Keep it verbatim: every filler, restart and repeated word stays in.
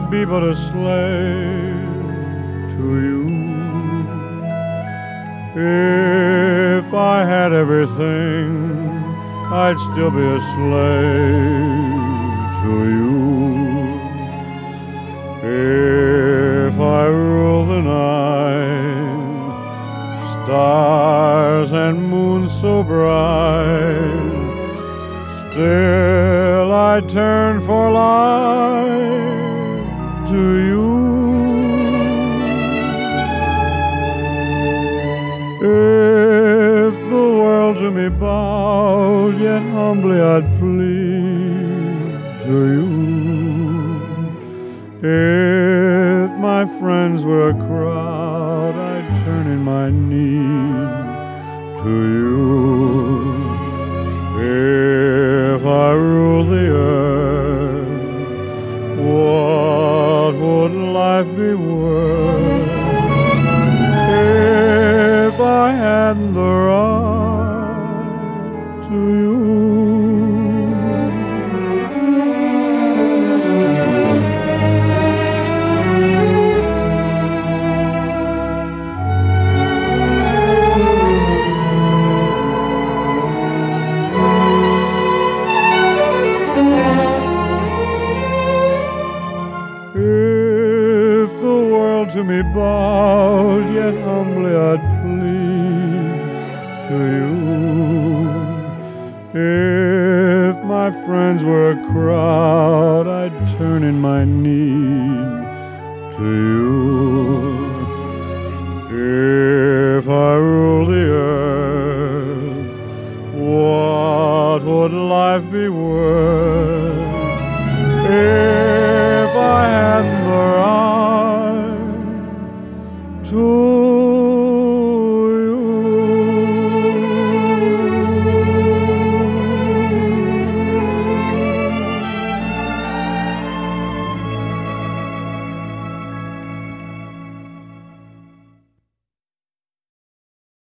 be but a slave to you. If I had everything, I'd still be a slave to you. If I rule the night, stars and moon so bright, still I turn for light to you. If the world to me bowed, yet humbly I'd plead to you. If my friends were a crowd, I'd turn in my need to you. If I rule the earth, what would life be worth if I hadn't the right to you? If the world to me bowed, yet humbly I'd plead to you. If my friends were a crowd, I'd turn in my need to you. If I rule the earth, what would life be worth